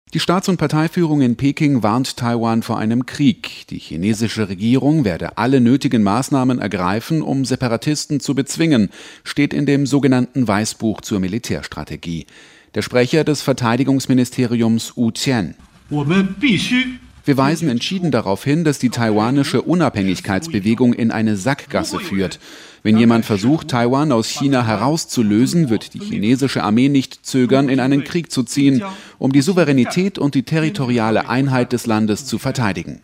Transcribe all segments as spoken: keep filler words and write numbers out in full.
Die Staats- und Parteiführung in Peking warnt Taiwan vor einem Krieg. Die chinesische Regierung werde alle nötigen Maßnahmen ergreifen, um Separatisten zu bezwingen, steht in dem sogenannten Weißbuch zur Militärstrategie. Der Sprecher des Verteidigungsministeriums Wu Qian: Wir weisen entschieden darauf hin, dass die taiwanische Unabhängigkeitsbewegung in eine Sackgasse führt. Wenn jemand versucht, Taiwan aus China herauszulösen, wird die chinesische Armee nicht zögern, in einen Krieg zu ziehen, um die Souveränität und die territoriale Einheit des Landes zu verteidigen.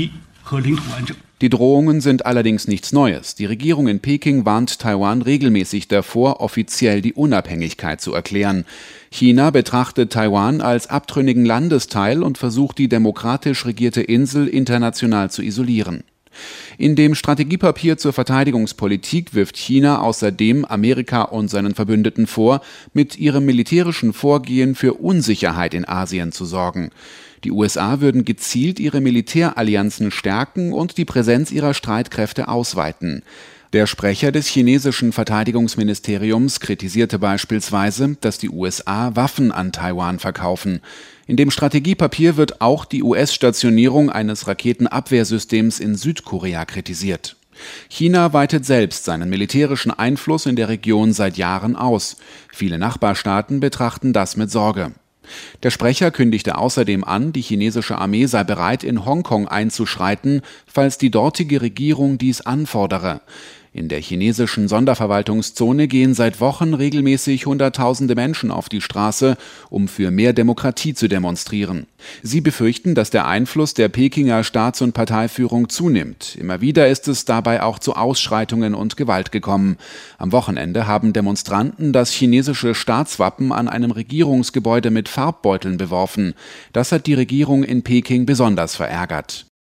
Die Drohungen sind allerdings nichts Neues. Die Regierung in Peking warnt Taiwan regelmäßig davor, offiziell die Unabhängigkeit zu erklären. China betrachtet Taiwan als abtrünnigen Landesteil und versucht, die demokratisch regierte Insel international zu isolieren. In dem Strategiepapier zur Verteidigungspolitik wirft China außerdem Amerika und seinen Verbündeten vor, mit ihrem militärischen Vorgehen für Unsicherheit in Asien zu sorgen. Die U S A würden gezielt ihre Militärallianzen stärken und die Präsenz ihrer Streitkräfte ausweiten. Der Sprecher des chinesischen Verteidigungsministeriums kritisierte beispielsweise, dass die U S A Waffen an Taiwan verkaufen. In dem Strategiepapier wird auch die U S-Stationierung eines Raketenabwehrsystems in Südkorea kritisiert. China weitet selbst seinen militärischen Einfluss in der Region seit Jahren aus. Viele Nachbarstaaten betrachten das mit Sorge. Der Sprecher kündigte außerdem an, die chinesische Armee sei bereit, in Hongkong einzuschreiten, falls die dortige Regierung dies anfordere. In der chinesischen Sonderverwaltungszone gehen seit Wochen regelmäßig Hunderttausende Menschen auf die Straße, um für mehr Demokratie zu demonstrieren. Sie befürchten, dass der Einfluss der Pekinger Staats- und Parteiführung zunimmt. Immer wieder ist es dabei auch zu Ausschreitungen und Gewalt gekommen. Am Wochenende haben Demonstranten das chinesische Staatswappen an einem Regierungsgebäude mit Farbbeuteln beworfen. Das hat die Regierung in Peking besonders verärgert.